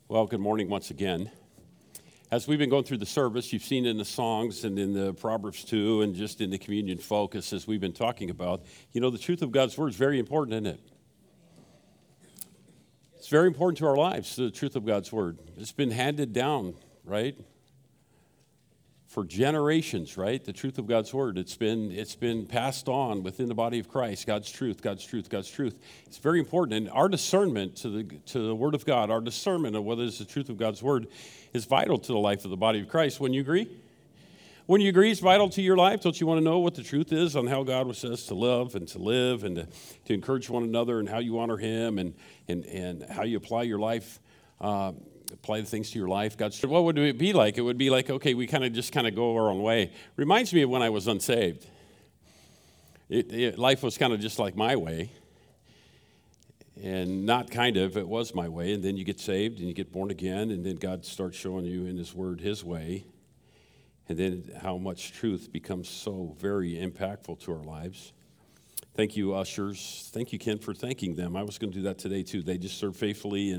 Well, good morning once again. As we've been going through the service, you've seen in the songs and in the Proverbs 2 and just in the communion focus as we've been talking about, the truth of God's Word is very important, isn't it? It's very important to our lives, the truth of God's Word. It's been handed down, right? For generations, right? The truth of God's Word. It's been passed on within the body of Christ. God's truth, God's truth, God's truth. It's very important. And our discernment to the Word of God, our discernment of whether it's the truth of God's Word is vital to the life of the body of Christ. Wouldn't you agree? Wouldn't you agree it's vital to your life? Don't you want to know what the truth is on how God says to love and to live and to encourage one another and how you honor Him and how you apply your life, apply the things to your life? What would it be like? It would be like, okay, we kind of go our own way. Reminds me of when I was unsaved. Life was kind of just like my way. And not kind of, it was my way. And then you get saved and you get born again, and then God starts showing you in His Word His way. And then how much truth becomes so very impactful to our lives. Thank you, ushers. Thank you, Ken, for thanking them. I was going to do that today, too. They just serve faithfully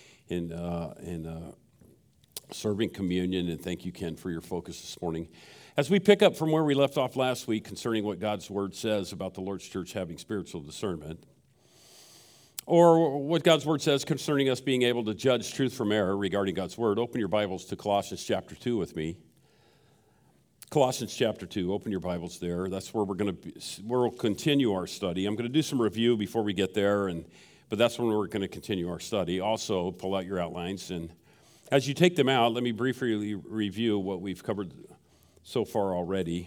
in serving communion. And thank you, Ken, for your focus this morning. As we pick up from where we left off last week concerning what God's Word says about the Lord's church having spiritual discernment, or what God's Word says concerning us being able to judge truth from error regarding God's Word, open your Bibles to Colossians chapter 2 with me. Colossians chapter 2, open your Bibles there. That's where we'll continue our study. I'm going to do some review before we get there, but that's when we're going to continue our study. Also, pull out your outlines, and as you take them out, let me briefly review what we've covered so far already.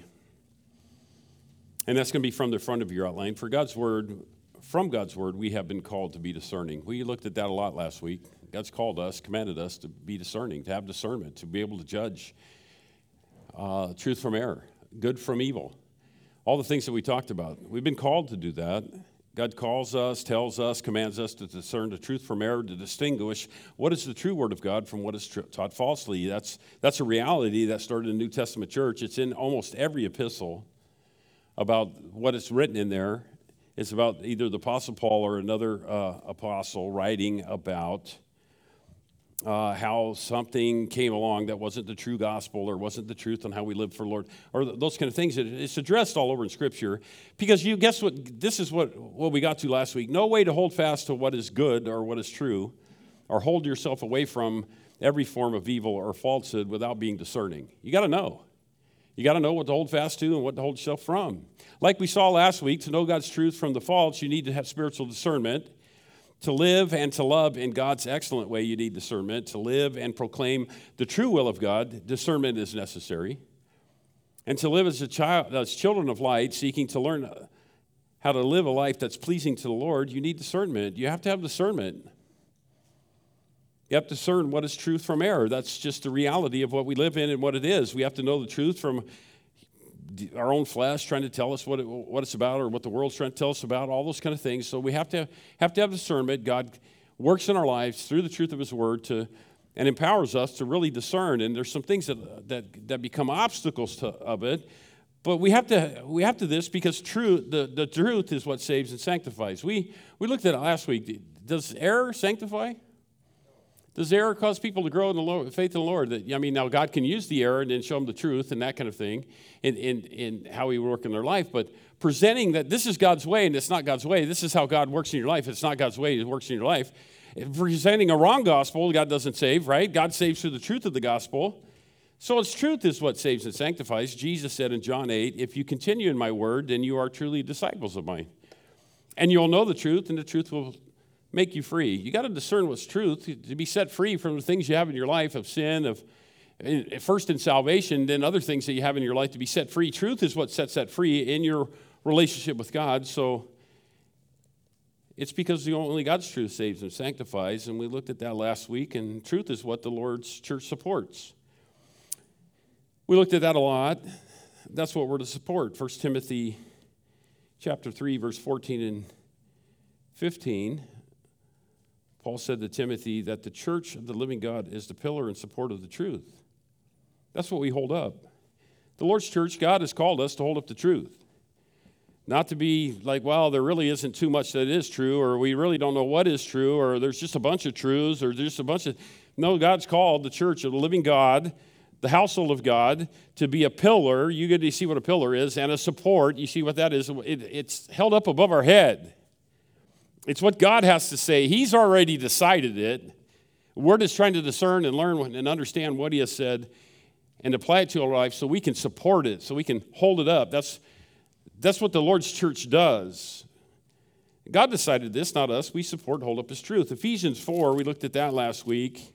And that's going to be from the front of your outline. From God's Word, we have been called to be discerning. We looked at that a lot last week. God's called us, commanded us to be discerning, to have discernment, to be able to judge truth from error, good from evil, all the things that we talked about. We've been called to do that. God calls us, tells us, commands us to discern the truth from error, to distinguish what is the true Word of God from what is taught falsely. That's a reality that started in the New Testament church. It's in almost every epistle about what is written in there. It's about either the Apostle Paul or another apostle writing about how something came along that wasn't the true gospel or wasn't the truth on how we live for the Lord, or those kind of things. It's addressed all over in Scripture, because you guess what? This is what we got to last week. No way to hold fast to what is good or what is true, or hold yourself away from every form of evil or falsehood without being discerning. You got to know. You got to know what to hold fast to and what to hold yourself from. Like we saw last week, to know God's truth from the false, you need to have spiritual discernment. To live and to love in God's excellent way, you need discernment. To live and proclaim the true will of God, discernment is necessary. And to live as children of light, seeking to learn how to live a life that's pleasing to the Lord, you need discernment. You have to have discernment. You have to discern what is truth from error. That's just the reality of what we live in and what it is. We have to know the truth from our own flesh trying to tell us what it's about, or what the world's trying to tell us about, all those kind of things. So we have to have discernment. God works in our lives through the truth of His Word and empowers us to really discern. And there's some things that become obstacles of it. But we have to this because the truth is what saves and sanctifies. We looked at it last week. Does error sanctify? Does error cause people to grow in the Lord, faith in the Lord? Now God can use the error and then show them the truth and that kind of thing in how He work in their life. But presenting that this is God's way and it's not God's way, this is how God works in your life, it's not God's way, it works in your life. Presenting a wrong gospel, God doesn't save, right? God saves through the truth of the gospel. So its truth is what saves and sanctifies. Jesus said in John 8, if you continue in my word, then you are truly disciples of mine. And you'll know the truth, and the truth will make you free. You got to discern what's truth to be set free from the things you have in your life of sin, first in salvation, then other things that you have in your life to be set free. Truth is what sets that free in your relationship with God. So it's because only God's truth saves and sanctifies, and we looked at that last week, and truth is what the Lord's church supports. We looked at that a lot. That's what we're to support. 1 Timothy chapter 3, verse 14 and 15. Paul said to Timothy that the church of the living God is the pillar and support of the truth. That's what we hold up. The Lord's church, God has called us to hold up the truth. Not to be like, well, there really isn't too much that is true, or we really don't know what is true, or there's just a bunch of truths, or just a bunch of... No, God's called the church of the living God, the household of God, to be a pillar. You get to see what a pillar is, and a support. You see what that is. It's held up above our head. It's what God has to say. He's already decided it. We're just trying to discern and learn and understand what he has said and apply it to our life so we can support it, so we can hold it up. That's what the Lord's church does. God decided this, not us. We support, hold up his truth. Ephesians 4, we looked at that last week.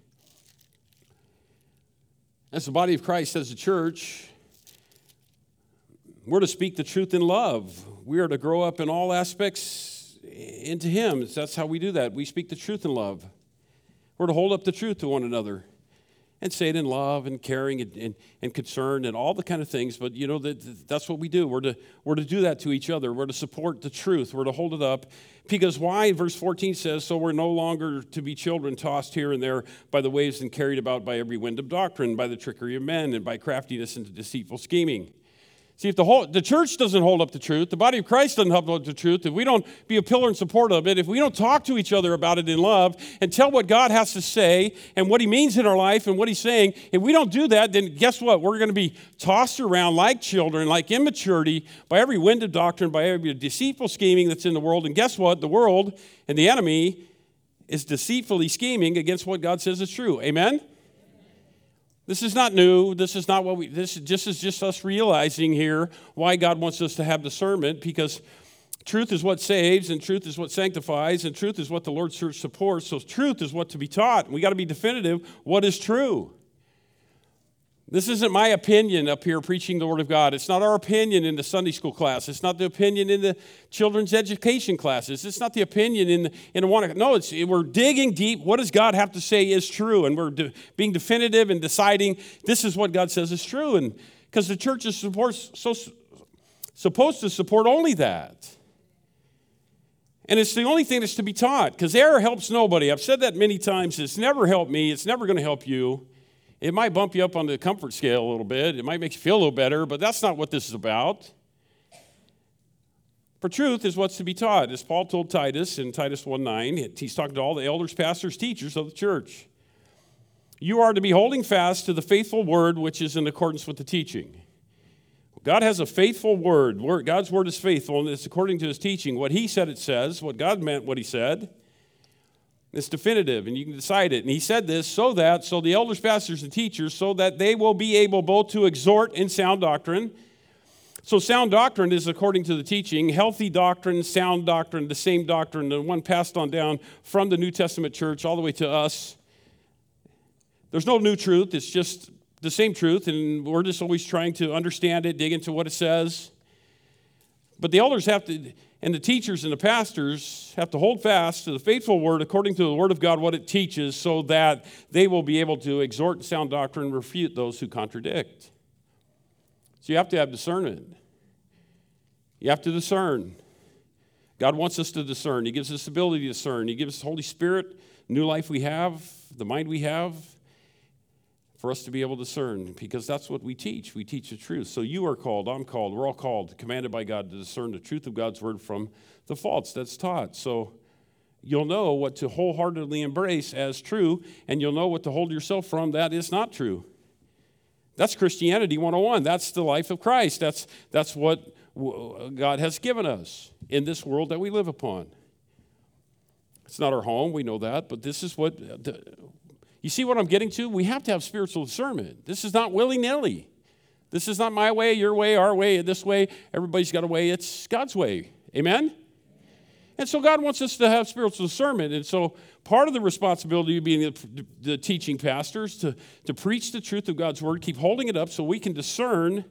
As the body of Christ, as a church, we're to speak the truth in love. We are to grow up in all aspects into him. That's how we do that. We speak the truth in love. We're to hold up the truth to one another and say it in love and caring and concern and all the kind of things. But, that's what we do. We're to do that to each other. We're to support the truth. We're to hold it up. Because why? Verse 14 says, so we're no longer to be children tossed here and there by the waves and carried about by every wind of doctrine, by the trickery of men, and by craftiness and deceitful scheming. See, if the church doesn't hold up the truth, the body of Christ doesn't hold up the truth, if we don't be a pillar in support of it, if we don't talk to each other about it in love and tell what God has to say and what he means in our life and what he's saying, if we don't do that, then guess what? We're going to be tossed around like children, like immaturity, by every wind of doctrine, by every deceitful scheming that's in the world. And guess what? The world and the enemy is deceitfully scheming against what God says is true. Amen? This is not new. This is not this is just us realizing here why God wants us to have discernment, because truth is what saves, and truth is what sanctifies, and truth is what the Lord's church supports. So truth is what to be taught. We got to be definitive. What is true? This isn't my opinion up here preaching the Word of God. It's not our opinion in the Sunday school class. It's not the opinion in the children's education classes. It's not the opinion in one. No, we're digging deep. What does God have to say is true? And we're being definitive and deciding this is what God says is true. And because the church is supposed to support only that. And it's the only thing that's to be taught, because error helps nobody. I've said that many times. It's never helped me. It's never going to help you. It might bump you up on the comfort scale a little bit. It might make you feel a little better, but that's not what this is about. For truth is what's to be taught. As Paul told Titus in Titus 1:9, he's talking to all the elders, pastors, teachers of the church. You are to be holding fast to the faithful word which is in accordance with the teaching. God has a faithful word. God's word is faithful, and it's according to his teaching. What he said it says, what God meant what he said. It's definitive, and you can decide it. And he said this so the elders, pastors, and teachers, so that they will be able both to exhort in sound doctrine. So sound doctrine is according to the teaching. Healthy doctrine, sound doctrine, the same doctrine, the one passed on down from the New Testament church all the way to us. There's no new truth. It's just the same truth, and we're just always trying to understand it, dig into what it says. But the elders have to, and the teachers and the pastors have to hold fast to the faithful word according to the word of God, what it teaches, so that they will be able to exhort in sound doctrine and refute those who contradict. So you have to have discernment. You have to discern. God wants us to discern. He gives us the ability to discern. He gives us the Holy Spirit, new life we have, the mind we have, for us to be able to discern, because that's what we teach. We teach the truth. So you are called, I'm called, we're all called, commanded by God to discern the truth of God's word from the false that's taught. So you'll know what to wholeheartedly embrace as true, and you'll know what to hold yourself from that is not true. That's Christianity 101. That's the life of Christ. That's what God has given us in this world that we live upon. It's not our home, we know that, but this is what... You see what I'm getting to? We have to have spiritual discernment. This is not willy-nilly. This is not my way, your way, our way, this way. Everybody's got a way. It's God's way. Amen? And so God wants us to have spiritual discernment. And so part of the responsibility of being the teaching pastors to preach the truth of God's word, keep holding it up so we can discern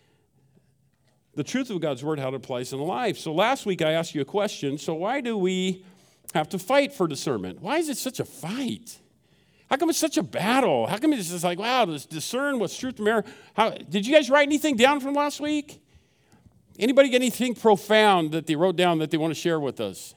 the truth of God's word, how it applies in life. So last week I asked you a question. So why do we have to fight for discernment? Why is it such a fight? How come it's such a battle? How come it's just like, wow, let's discern what's truth from error? Did you guys write anything down from last week? Anybody get anything profound that they wrote down that they want to share with us?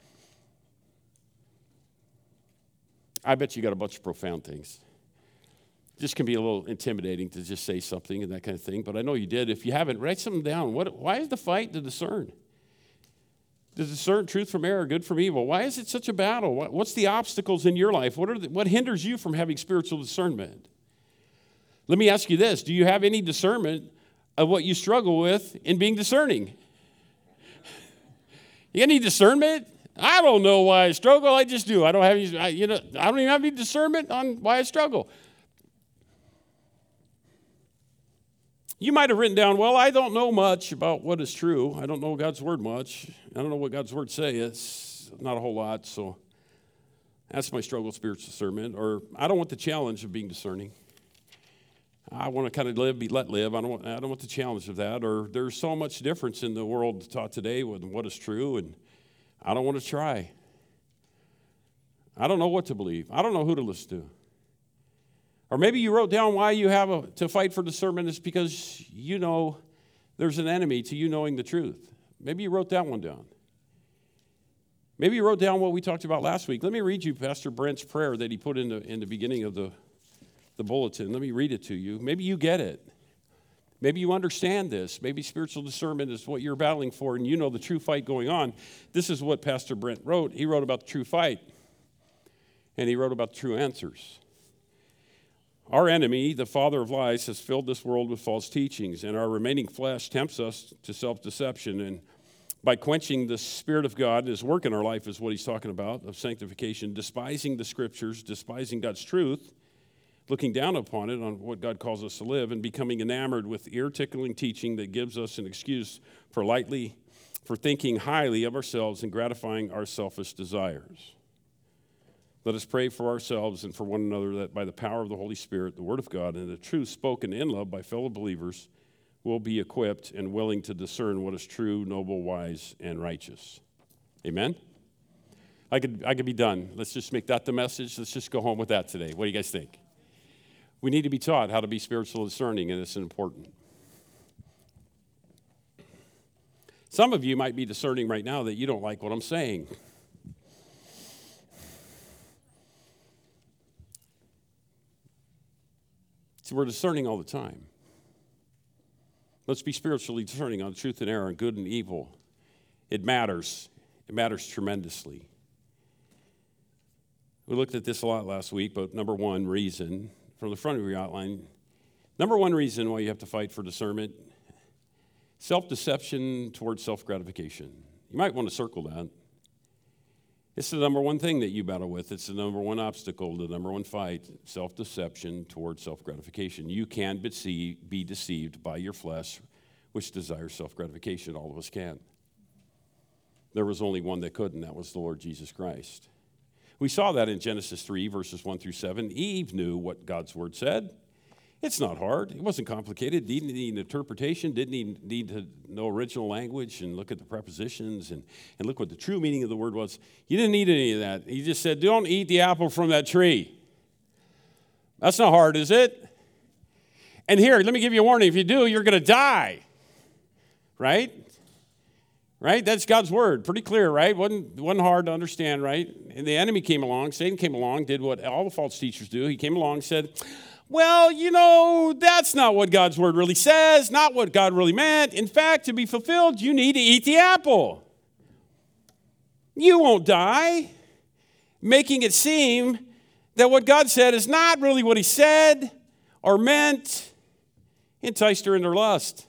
I bet you got a bunch of profound things. This can be a little intimidating to just say something and that kind of thing, but I know you did. If you haven't, write something down. Why is the fight to discern? To discern truth from error, good from evil. Why is it such a battle? What's the obstacles in your life? What hinders you from having spiritual discernment? Let me ask you this. Do you have any discernment of what you struggle with in being discerning? You got any discernment? I don't know why I struggle. I just do. I don't even have any discernment on why I struggle. You might have written down, well, I don't know much about what is true. I don't know God's word much. I don't know what God's word says. It's not a whole lot, so that's my struggle with spiritual discernment. Or I don't want the challenge of being discerning. I want to kind of let live. I don't want the challenge of that. Or there's so much difference in the world taught today with what is true, and I don't want to try. I don't know what to believe. I don't know who to listen to. Or maybe you wrote down why you have to fight for discernment is because you know there's an enemy to you knowing the truth. Maybe you wrote that one down. Maybe you wrote down what we talked about last week. Let me read you Pastor Brent's prayer that he put in the beginning of the bulletin. Let me read it to you. Maybe you get it. Maybe you understand this. Maybe spiritual discernment is what you're battling for and you know the true fight going on. This is what Pastor Brent wrote. He wrote about the true fight, and he wrote about the true answers. Our enemy, the father of lies, has filled this world with false teachings, and our remaining flesh tempts us to self-deception. And by quenching the Spirit of God, his work in our life is what he's talking about, of sanctification, despising the Scriptures, despising God's truth, looking down upon it, on what God calls us to live, and becoming enamored with ear-tickling teaching that gives us an excuse for thinking highly of ourselves and gratifying our selfish desires. Let us pray for ourselves and for one another that by the power of the Holy Spirit, the Word of God, and the truth spoken in love by fellow believers will be equipped and willing to discern what is true, noble, wise, and righteous. Amen? I could be done. Let's just make that the message. Let's just go home with that today. What do you guys think? We need to be taught how to be spiritual discerning, and it's important. Some of you might be discerning right now that you don't like what I'm saying. So we're discerning all the time. Let's be spiritually discerning on truth and error and good and evil. It matters. It matters tremendously. We looked at this a lot last week, but number one reason, from the front of your outline, number one reason why you have to fight for discernment, self-deception towards self-gratification. You might want to circle that. It's the number one thing that you battle with. It's the number one obstacle, the number one fight, self-deception towards self-gratification. You can be deceived by your flesh, which desires self-gratification. All of us can. There was only one that couldn't. That was the Lord Jesus Christ. We saw that in Genesis 3, verses 1 through 7. Eve knew what God's word said. It's not hard. It wasn't complicated. Didn't need an interpretation. Didn't need to know original language and look at the prepositions and look what the true meaning of the word was. You didn't need any of that. He just said, don't eat the apple from that tree. That's not hard, is it? And here, let me give you a warning. If you do, you're going to die. Right? Right? That's God's word. Pretty clear, right? Wasn't hard to understand, right? And the enemy came along. Satan came along, did what all the false teachers do. He came along and said, well, that's not what God's word really says, not what God really meant. In fact, to be fulfilled, you need to eat the apple. You won't die. Making it seem that what God said is not really what he said or meant. Enticed her in her lust.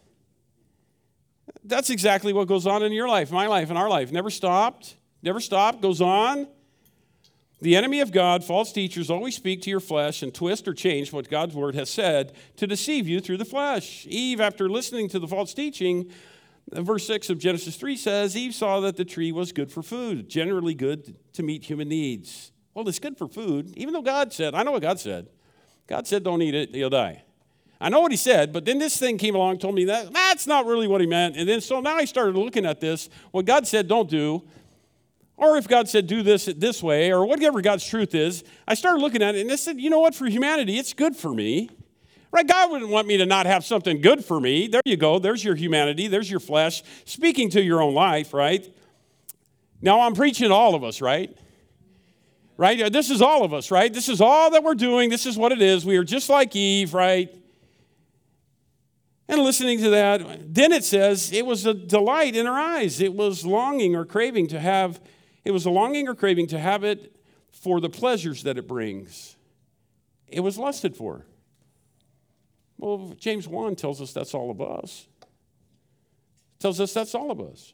That's exactly what goes on in your life, my life, and our life. Never stopped, goes on. The enemy of God, false teachers, always speak to your flesh and twist or change what God's word has said to deceive you through the flesh. Eve, after listening to the false teaching, verse 6 of Genesis 3 says, Eve saw that the tree was good for food, generally good to meet human needs. Well, it's good for food, even though God said, I know what God said. God said, don't eat it, you'll die. I know what he said, but then this thing came along and told me that's not really what he meant. And then so now I started looking at this, what God said don't do, or if God said do this way, or whatever God's truth is, I started looking at it, and I said, you know what, for humanity, it's good for me. Right? God wouldn't want me to not have something good for me. There you go. There's your humanity. There's your flesh speaking to your own life, right? Now I'm preaching to all of us, right? Right? This is all of us, right? This is all that we're doing. This is what it is. We are just like Eve, right? And listening to that, then it says it was a delight in her eyes. It was longing or craving to have, it was a longing or craving to have it for the pleasures that it brings. It was lusted for. Well, James 1 tells us that's all of us. Tells us that's all of us.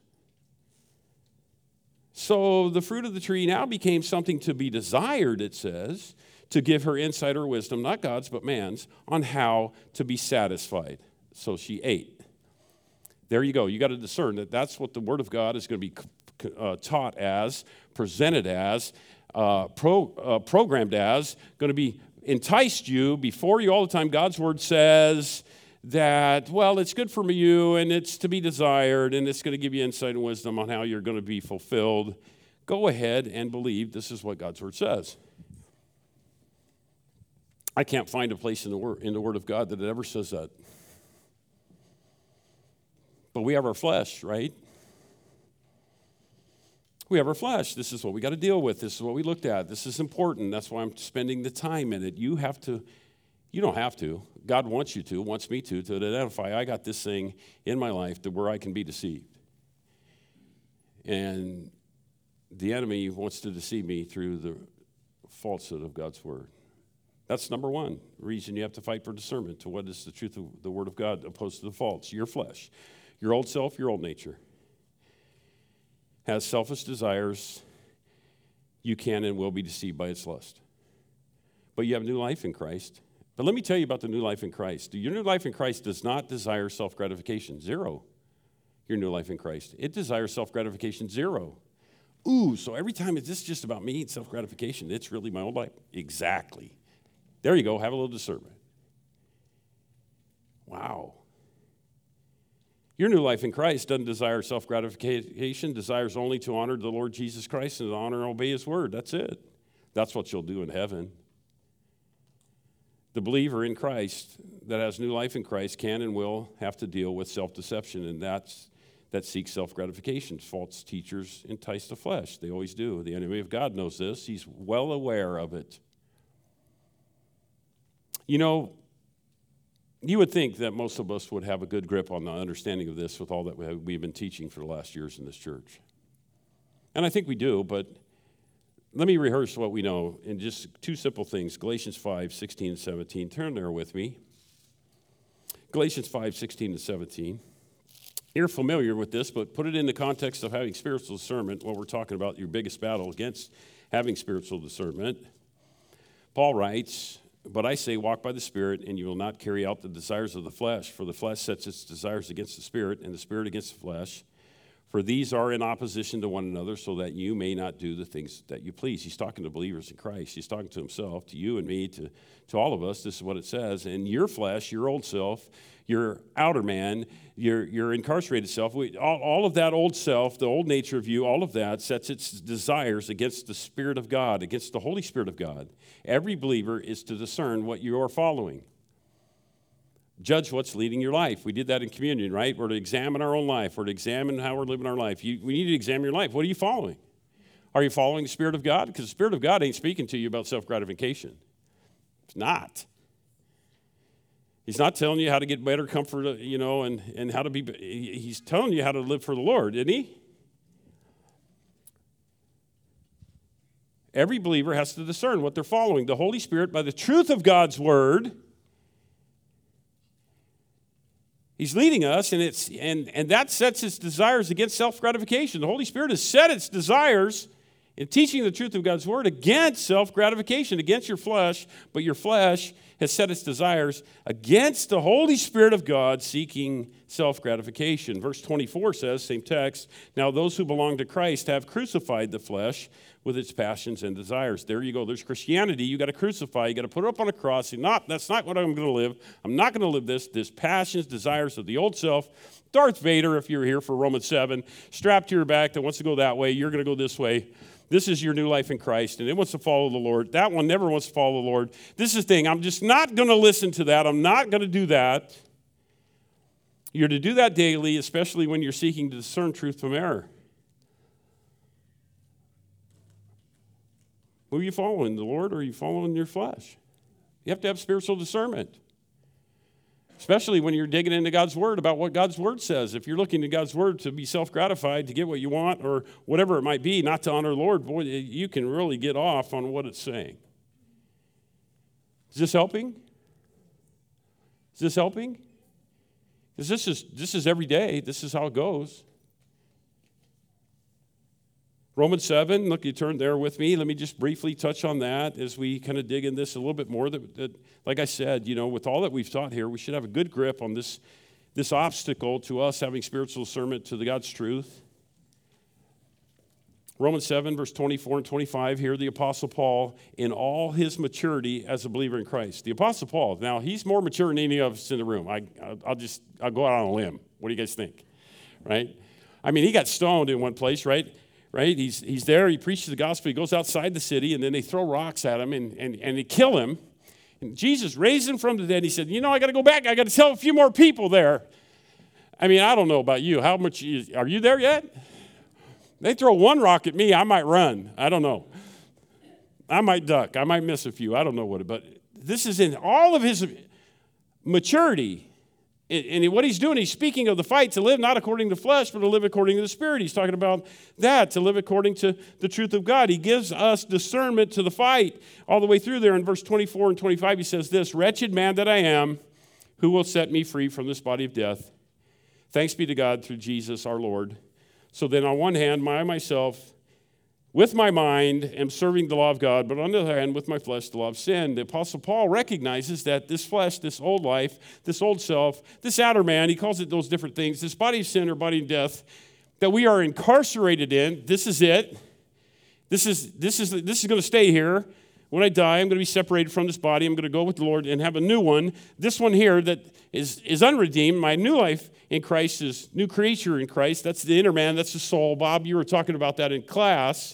So the fruit of the tree now became something to be desired, it says, to give her insight or wisdom, not God's, but man's, on how to be satisfied. So she ate. There you go. You got to discern that that's what the Word of God is going to be taught as, presented as, programmed as, going to be enticed you before you all the time. God's Word says that, well, it's good for you and it's to be desired and it's going to give you insight and wisdom on how you're going to be fulfilled. Go ahead and believe this is what God's Word says. I can't find a place in the Word of God that it ever says that. But we have our flesh, right? We have our flesh. This is what we got to deal with. This is what we looked at. This is important. That's why I'm spending the time in it. You don't have to. God wants you to, wants me to identify, I got this thing in my life to where I can be deceived. And the enemy wants to deceive me through the falsehood of God's Word. That's number one reason you have to fight for discernment to what is the truth of the Word of God opposed to the false. Your flesh, your old self, your old nature has selfish desires. You can and will be deceived by its lust. But you have new life in Christ. But let me tell you about the new life in Christ. Your new life in Christ does not desire self-gratification. Zero. Your new life in Christ. It desires self-gratification. Zero. Ooh, so every time it's just about me and self-gratification, it's really my old life. Exactly. There you go. Have a little discernment. Wow. Your new life in Christ doesn't desire self-gratification, desires only to honor the Lord Jesus Christ and to honor and obey His Word. That's it. That's what you'll do in heaven. The believer in Christ that has new life in Christ can and will have to deal with self-deception, and that seeks self-gratification. False teachers entice the flesh. They always do. The enemy of God knows this. He's well aware of it. You know, you would think that most of us would have a good grip on the understanding of this with all that we've been teaching for the last years in this church. And I think we do, but let me rehearse what we know in just two simple things. Galatians 5, 16 and 17. Turn there with me. Galatians 5, 16 and 17. You're familiar with this, but put it in the context of having spiritual discernment while we're talking about your biggest battle against having spiritual discernment. Paul writes, "But I say, walk by the Spirit, and you will not carry out the desires of the flesh. For the flesh sets its desires against the Spirit, and the Spirit against the flesh. For these are in opposition to one another, so that you may not do the things that you please." He's talking to believers in Christ. He's talking to himself, to you and me, to all of us. This is what it says. And your flesh, your old self, your outer man, your incarcerated self, all of that old self, the old nature of you, all of that sets its desires against the Spirit of God, against the Holy Spirit of God. Every believer is to discern what you are following. Judge what's leading your life. We did that in communion, right? We're to examine our own life. We're to examine how we're living our life. We need to examine your life. What are you following? Are you following the Spirit of God? Because the Spirit of God ain't speaking to you about self-gratification. It's not. He's not telling you how to get better comfort, and how to be. He's telling you how to live for the Lord, isn't he? Every believer has to discern what they're following. The Holy Spirit, by the truth of God's Word, He's leading us, and that sets its desires against self-gratification. The Holy Spirit has set its desires in teaching the truth of God's Word against self-gratification, against your flesh, but your flesh has set its desires against the Holy Spirit of God seeking self-gratification. Verse 24 says, same text, "Now those who belong to Christ have crucified the flesh with its passions and desires." There you go. There's Christianity. You got to crucify. You got to put it up on a cross. That's not what I'm going to live. I'm not going to live this passions, desires of the old self. Darth Vader, if you're here for Romans 7, strapped to your back that wants to go that way, you're going to go this way. This is your new life in Christ, and it wants to follow the Lord. That one never wants to follow the Lord. This is the thing. I'm just not going to listen to that. I'm not going to do that. You're to do that daily, especially when you're seeking to discern truth from error. Who are you following, the Lord, or are you following your flesh? You have to have spiritual discernment. Especially when you're digging into God's word about what God's word says. If you're looking to God's word to be self-gratified, to get what you want, or whatever it might be, not to honor the Lord, boy, you can really get off on what it's saying. Is this helping? Is this helping? Because this is every day. This is how it goes. Romans 7, look, you turn there with me. Let me just briefly touch on that as we kind of dig in this a little bit more. That, like I said, with all that we've taught here, we should have a good grip on this obstacle to us having spiritual discernment to the God's truth. Romans 7, verse 24 and 25, here the Apostle Paul, in all his maturity as a believer in Christ. The Apostle Paul, now he's more mature than any of us in the room. I'll go out on a limb. What do you guys think? Right? I mean, he got stoned in one place, right? Right? He's there, he preaches the gospel, he goes outside the city, and then they throw rocks at him and they kill him. And Jesus raised him from the dead. He said, I got to go back. I got to tell a few more people there. I mean, I don't know about you. Are you there yet? They throw one rock at me, I might run. I don't know. I might duck. I might miss a few. I don't know what. But this is in all of his maturity. And what he's doing, he's speaking of the fight to live not according to the flesh, but to live according to the Spirit. He's talking about that, to live according to the truth of God. He gives us discernment to the fight all the way through there. In verse 24 and 25, he says this, "Wretched man that I am, who will set me free from this body of death? Thanks be to God through Jesus our Lord. So then on one hand, I myself, with my mind, am serving the law of God, but on the other hand, with my flesh, the law of sin." The Apostle Paul recognizes that this flesh, this old life, this old self, this outer man, he calls it those different things, this body of sin or body of death, that we are incarcerated in. This is it. This is going to stay here. When I die, I'm going to be separated from this body. I'm going to go with the Lord and have a new one. This one here that is unredeemed, my new life in Christ is new creature in Christ. That's the inner man. That's the soul. Bob, you were talking about that in class.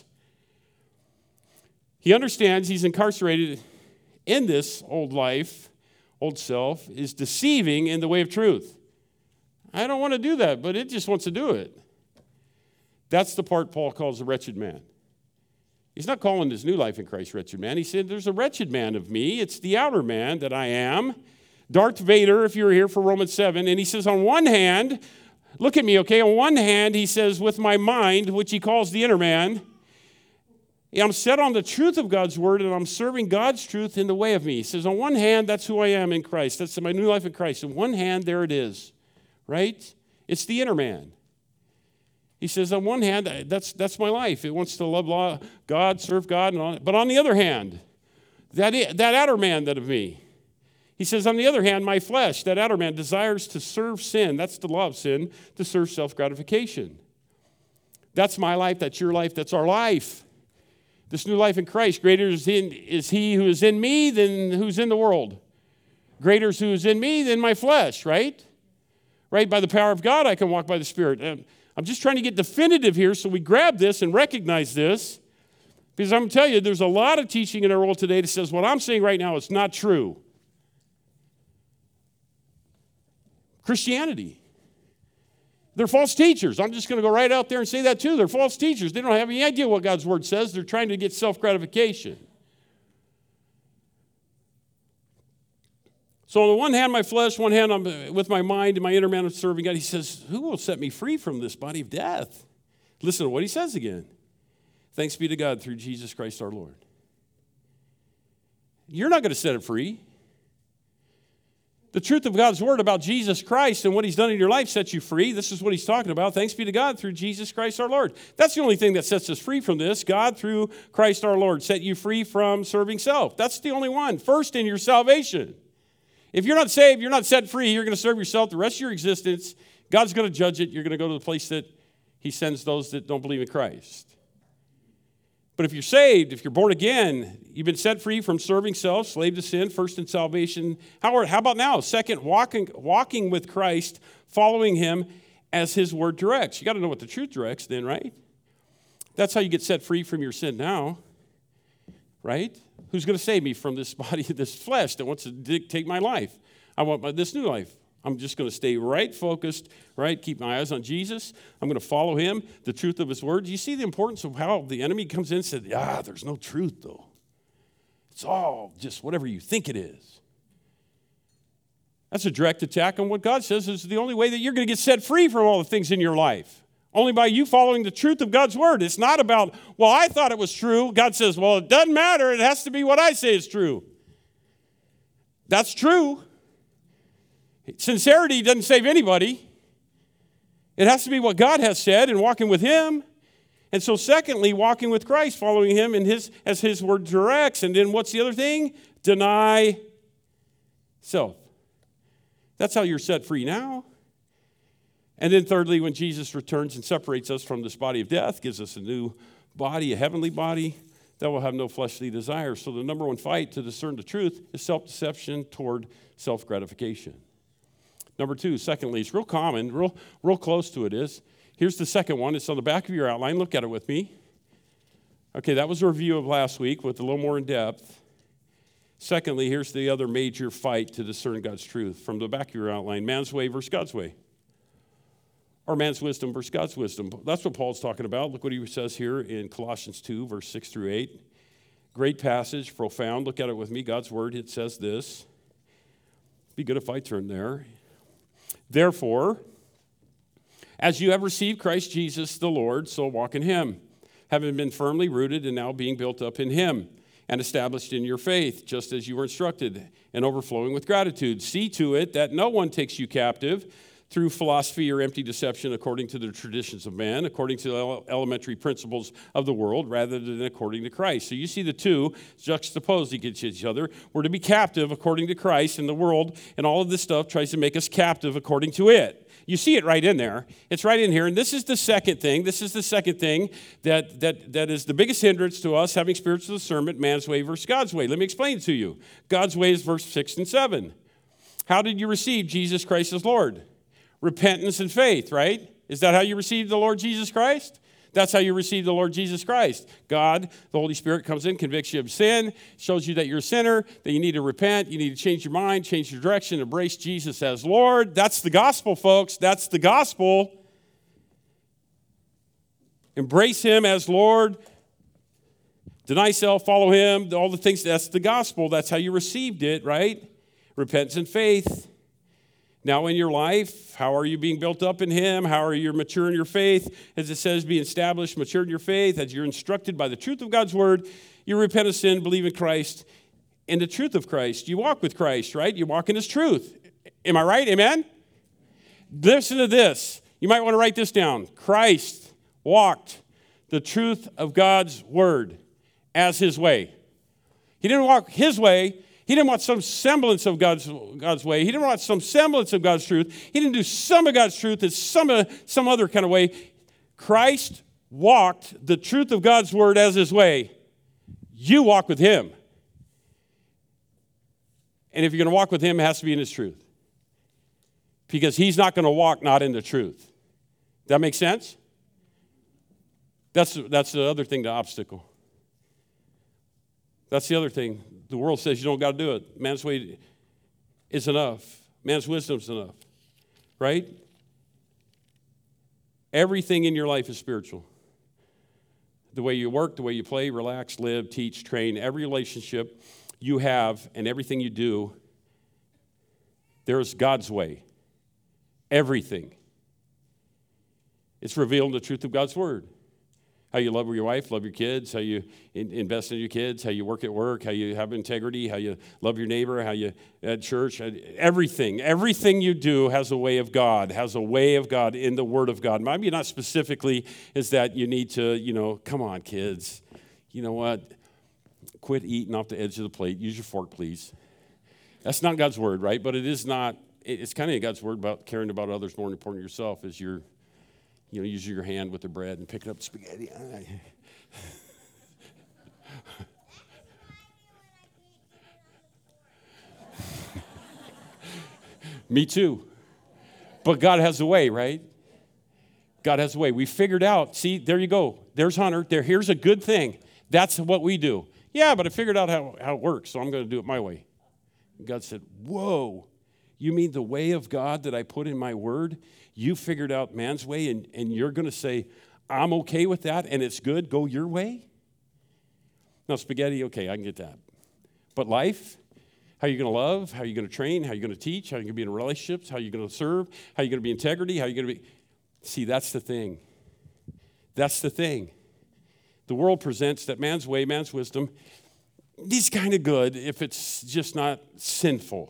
He understands he's incarcerated in this old life, old self, is deceiving in the way of truth. I don't want to do that, but it just wants to do it. That's the part Paul calls the wretched man. He's not calling his new life in Christ wretched man. He said, there's a wretched man of me. It's the outer man that I am. Darth Vader, if you were here for Romans 7, and he says, on one hand, look at me, okay? On one hand, he says, with my mind, which he calls the inner man, I'm set on the truth of God's word, and I'm serving God's truth in the way of me. He says, on one hand, that's who I am in Christ. That's my new life in Christ. On one hand, there it is, right? It's the inner man. He says, on one hand, that's my life. It wants to love God, serve God, and all that. But on the other hand, that outer man that of me, he says, on the other hand, my flesh, that outer man, desires to serve sin. That's the law of sin, to serve self-gratification. That's my life. That's your life. That's our life. This new life in Christ, greater is he who is in me than who's in the world. Greater is who is in me than my flesh, right? Right? By the power of God, I can walk by the Spirit. I'm just trying to get definitive here so we grab this and recognize this. Because I'm going to tell you, there's a lot of teaching in our world today that says what I'm saying right now is not true. Christianity. They're false teachers. I'm just going to go right out there and say that too. They're false teachers. They don't have any idea what God's word says. They're trying to get self-gratification. So on the one hand, my flesh, one hand, I'm with my mind and my inner man of serving God. He says, who will set me free from this body of death? Listen to what he says again. Thanks be to God through Jesus Christ our Lord. You're not going to set it free. The truth of God's word about Jesus Christ and what he's done in your life sets you free. This is what he's talking about. Thanks be to God through Jesus Christ our Lord. That's the only thing that sets us free from this. God through Christ our Lord set you free from serving self. That's the only one. First in your salvation. If you're not saved, you're not set free, you're going to serve yourself the rest of your existence. God's going to judge it. You're going to go to the place that he sends those that don't believe in Christ. But if you're saved, if you're born again, you've been set free from serving self, slave to sin, first in salvation. How about now? Second, walking with Christ, following him as his word directs. You got to know what the truth directs then, right? That's how you get set free from your sin now, right? Who's going to save me from this body, this flesh that wants to dictate my life? I want this new life. I'm just going to stay right focused, right? Keep my eyes on Jesus. I'm going to follow him, the truth of his word. Do you see the importance of how the enemy comes in and said, there's no truth, though. It's all just whatever you think it is. That's a direct attack on what God says is the only way that you're going to get set free from all the things in your life. Only by you following the truth of God's word. It's not about, well, I thought it was true. God says, well, it doesn't matter. It has to be what I say is true. That's true. Sincerity doesn't save anybody. It has to be what God has said and walking with him. And so secondly, walking with Christ, following him as his word directs. And then what's the other thing? Deny self. That's how you're set free now. And then thirdly, when Jesus returns and separates us from this body of death, gives us a new body, a heavenly body, that will have no fleshly desires. So the number one fight to discern the truth is self-deception toward self-gratification. Number two, secondly, it's real common, real close to it is. Here's the second one. It's on the back of your outline. Look at it with me. Okay, that was a review of last week with a little more in depth. Secondly, here's the other major fight to discern God's truth from the back of your outline. Man's way versus God's way. Or man's wisdom versus God's wisdom. That's what Paul's talking about. Look what he says here in Colossians 2, verse 6 through 8. Great passage, profound. Look at it with me. God's word, it says this. Be good if I turn there. Therefore, as you have received Christ Jesus the Lord, so walk in him, having been firmly rooted and now being built up in him and established in your faith, just as you were instructed, and overflowing with gratitude. See to it that no one takes you captive through philosophy or empty deception according to the traditions of man, according to the elementary principles of the world, rather than according to Christ. So you see the two juxtaposed against each other. We're to be captive according to Christ, and the world and all of this stuff tries to make us captive according to it. You see it right in there. It's right in here. And this is the second thing. This is the second thing that is the biggest hindrance to us having spiritual discernment, man's way versus God's way. Let me explain it to you. God's way is verse 6 and 7. How did you receive Jesus Christ as Lord? Repentance and faith, right? Is that how you received the Lord Jesus Christ? That's how you receive the Lord Jesus Christ. God, the Holy Spirit comes in, convicts you of sin, shows you that you're a sinner, that you need to repent, you need to change your mind, change your direction, embrace Jesus as Lord. That's the gospel, folks. That's the gospel. Embrace him as Lord. Deny self, follow him, all the things. That's the gospel. That's how you received it, right? Repentance and faith. Now in your life, how are you being built up in him? How are you mature in your faith? As it says, be established, mature in your faith. As you're instructed by the truth of God's word, you repent of sin, believe in Christ, in the truth of Christ. You walk with Christ, right? You walk in his truth. Am I right? Amen? Listen to this. You might want to write this down. Christ walked the truth of God's word as his way. He didn't walk his way. He didn't want some semblance of God's way. He didn't want some semblance of God's truth. He didn't do some of God's truth in some other kind of way. Christ walked the truth of God's word as his way. You walk with him. And if you're going to walk with him, it has to be in his truth. Because he's not going to walk not in the truth. That make sense? That's the other thing, the obstacle. That's the other thing. The world says you don't got to do it. Man's way is enough. Man's wisdom is enough. Right? Everything in your life is spiritual. The way you work, the way you play, relax, live, teach, train, every relationship you have and everything you do, there's God's way. Everything. It's revealed in the truth of God's word. How you love your wife, love your kids, how you invest in your kids, how you work at work, how you have integrity, how you love your neighbor, how you at church, everything. Everything you do has a way of God, in the Word of God. Maybe not specifically is that you need to, come on, kids. You know what? Quit eating off the edge of the plate. Use your fork, please. That's not God's Word, right? But it is not, it's kind of God's Word about caring about others more important than yourself as you're using your hand with the bread and picking up the spaghetti. Me too. But God has a way, right? God has a way. We figured out. See, there you go. There's Hunter. Here's a good thing. That's what we do. Yeah, but I figured out how it works, so I'm going to do it my way. And God said, whoa, you mean the way of God that I put in my word? You figured out man's way, and you're going to say, I'm okay with that, and it's good, go your way? Now, spaghetti, okay, I can get that. But life, How are you going to love? How are you going to train? How are you going to teach? How are you going to be in relationships? How are you going to serve? How are you going to be integrity? How are you going to be? See, that's the thing. That's the thing. The world presents that man's way, man's wisdom, is kind of good if it's just not sinful.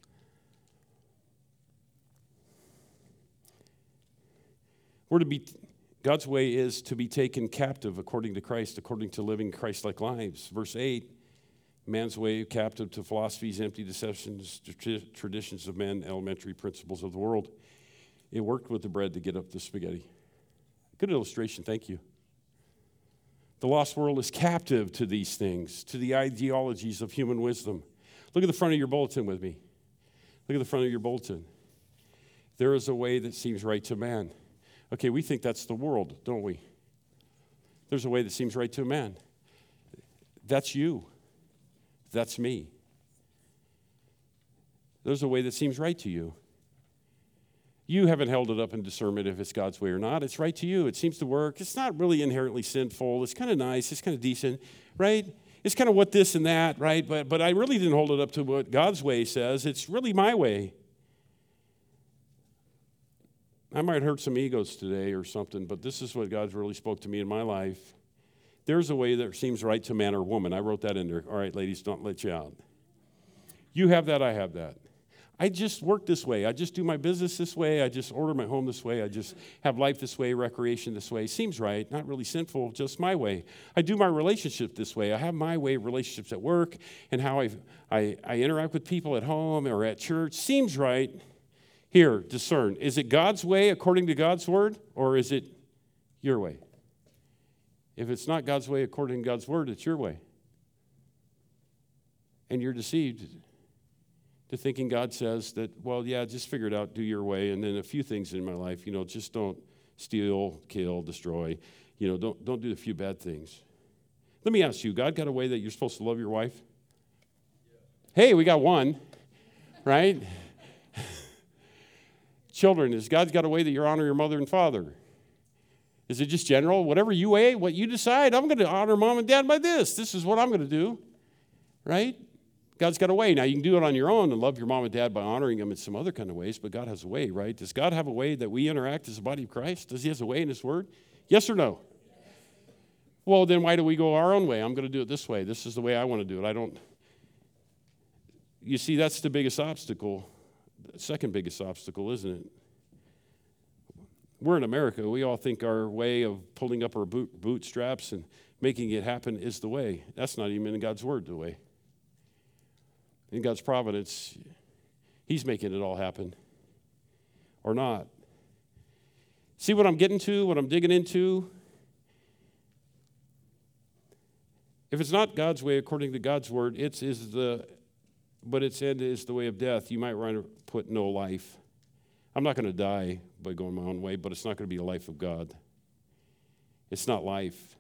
We're to be, God's way is to be taken captive according to Christ, according to living Christ-like lives. Verse 8, man's way captive to philosophies, empty deceptions, traditions of men, elementary principles of the world. It worked with the bread to get up the spaghetti. Good illustration, thank you. The lost world is captive to these things, to the ideologies of human wisdom. Look at the front of your bulletin with me. Look at the front of your bulletin. There is a way that seems right to man. Okay, we think that's the world, don't we? There's a way that seems right to a man. That's you. That's me. There's a way that seems right to you. You haven't held it up in discernment if it's God's way or not. It's right to you. It seems to work. It's not really inherently sinful. It's kind of nice. It's kind of decent, right? It's kind of what this and that, right? But I really didn't hold it up to what God's way says. It's really my way. I might hurt some egos today or something, but this is what God's really spoke to me in my life. There's a way that seems right to man or woman. I wrote that in there. All right, ladies, don't let you out. You have that, I have that. I just work this way. I just do my business this way. I just order my home this way. I just have life this way, recreation this way. Seems right, not really sinful, just my way. I do my relationship this way. I have my way of relationships at work and how I interact with people at home or at church. Seems right. Here, discern. Is it God's way according to God's word, or is it your way? If it's not God's way according to God's word, it's your way. And you're deceived to thinking God says that, well, yeah, just figure it out, do your way, and then a few things in my life, just don't steal, kill, destroy. Don't do a few bad things. Let me ask you, God got a way that you're supposed to love your wife? Hey, we got one, right? Children, is God's got a way that you honor your mother and father? Is it just general? Whatever you weigh, what you decide, I'm going to honor mom and dad by this. This is what I'm going to do, right? God's got a way. Now, you can do it on your own and love your mom and dad by honoring them in some other kind of ways, but God has a way, right? Does God have a way that we interact as a body of Christ? Does he have a way in his word? Yes or no? Well, then why do we go our own way? I'm going to do it this way. This is the way I want to do it. You see, that's the biggest obstacle. Second biggest obstacle, isn't it? We're in America. We all think our way of pulling up our bootstraps and making it happen is the way. That's not even in God's word, the way. In God's providence, he's making it all happen. Or not. See what I'm getting to, what I'm digging into? If it's not God's way according to God's word, but its end is the way of death. You might want to put no life. I'm not going to die by going my own way, but it's not going to be the life of God. It's not life.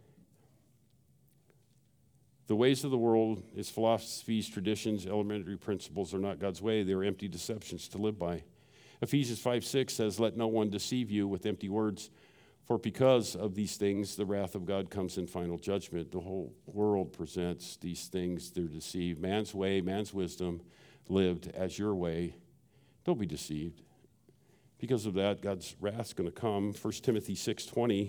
The ways of the world, its philosophies, traditions, elementary principles are not God's way. They are empty deceptions to live by. Ephesians 5:6 says, let no one deceive you with empty words, for because of these things, the wrath of God comes in final judgment. The whole world presents these things. They're deceived. Man's way, man's wisdom lived as your way. Don't be deceived. Because of that, God's wrath is going to come. 1 Timothy 6:20.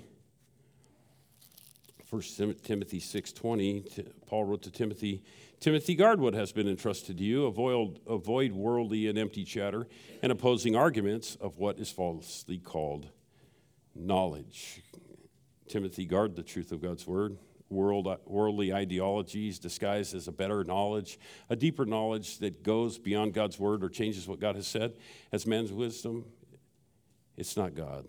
1 Timothy 6:20, Paul wrote to Timothy, Timothy, guard what has been entrusted to you. Avoid worldly and empty chatter and opposing arguments of what is falsely called knowledge. Timothy, guard the truth of God's word. Worldly ideologies disguised as a better knowledge, a deeper knowledge that goes beyond God's word or changes what God has said as man's wisdom, it's not God.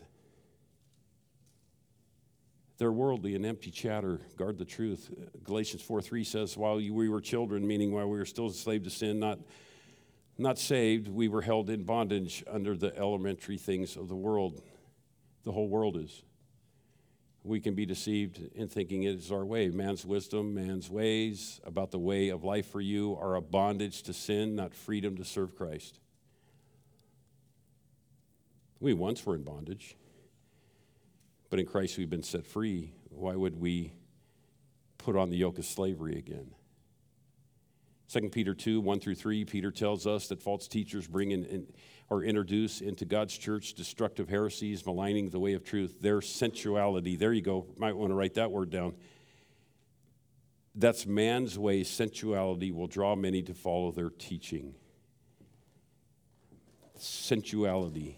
They're worldly and empty chatter. Guard the truth. Galatians 4:3 says, while we were children, meaning while we were still enslaved to sin, not saved, we were held in bondage under the elementary things of the world. The whole world is. We can be deceived in thinking it is our way. Man's wisdom, man's ways about the way of life for you are a bondage to sin, not freedom to serve Christ. We once were in bondage. But in Christ we've been set free. Why would we put on the yoke of slavery again? 2 Peter 2, 1 through 3, Peter tells us that false teachers bring in or introduce into God's church destructive heresies, maligning the way of truth, their sensuality. There you go. Might want to write that word down. That's man's way. Sensuality will draw many to follow their teaching. Sensuality.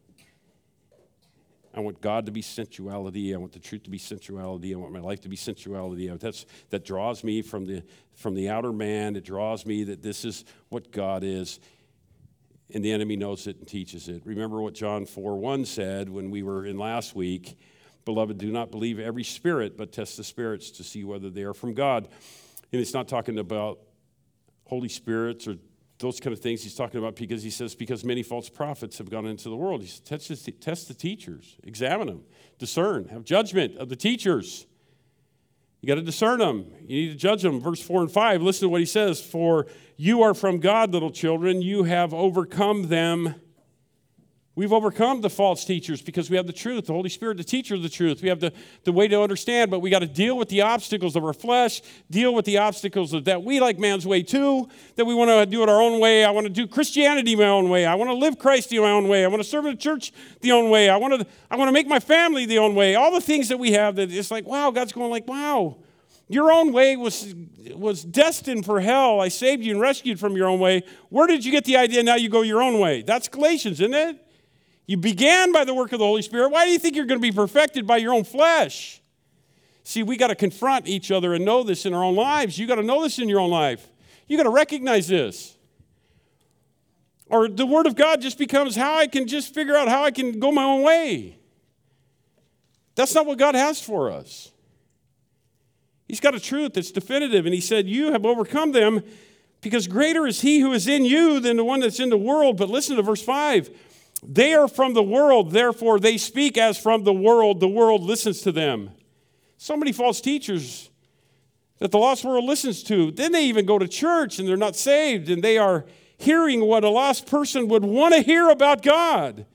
I want God to be sensuality. I want the truth to be sensuality. I want my life to be sensuality. That draws me from the outer man. It draws me that this is what God is. And the enemy knows it and teaches it. Remember what John 4:1 said when we were in last week. Beloved, do not believe every spirit, but test the spirits to see whether they are from God. And it's not talking about Holy Spirits or those kind of things. He's talking about because many false prophets have gone into the world. He says, test the teachers, examine them, discern, have judgment of the teachers. You got to discern them. You need to judge them. Verse 4 and 5, listen to what he says. For you are from God, little children. You have overcome them. We've overcome the false teachers because we have the truth, the Holy Spirit, the teacher of the truth. We have the way to understand, but we got to deal with the obstacles of our flesh, deal with the obstacles of that we like man's way too, that we want to do it our own way. I want to do Christianity my own way. I want to live Christ my own way. I want to serve in the church the own way. I want to make my family the own way. All the things that we have that it's like, wow, God's going like, wow, your own way was destined for hell. I saved you and rescued from your own way. Where did you get the idea now you go your own way? That's Galatians, isn't it? You began by the work of the Holy Spirit. Why do you think you're going to be perfected by your own flesh? See, we got to confront each other and know this in our own lives. You got to know this in your own life. You got to recognize this. Or the Word of God just becomes how I can just figure out how I can go my own way. That's not what God has for us. He's got a truth that's definitive. And he said, you have overcome them because greater is he who is in you than the one that's in the world. But listen to verse 5. They are from the world, therefore they speak as from the world listens to them. So many false teachers that the lost world listens to. Then they even go to church and they're not saved, and they are hearing what a lost person would want to hear about God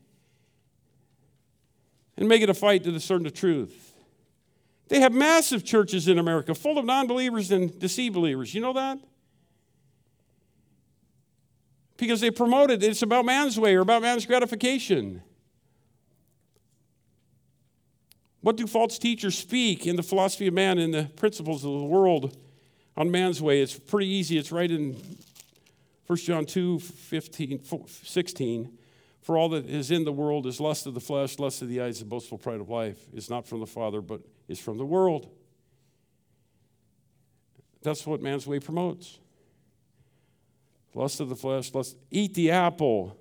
and make it a fight to discern the truth. They have massive churches in America full of non-believers and deceived believers. You know that? Because they promote it. It's about man's way or about man's gratification. What do false teachers speak in the philosophy of man and the principles of the world on man's way? It's pretty easy. It's right in 1 John 2:16. For all that is in the world is lust of the flesh, lust of the eyes, and boastful pride of life. It's not from the Father, but is from the world. That's what man's way promotes. Lust of the flesh, eat the apple.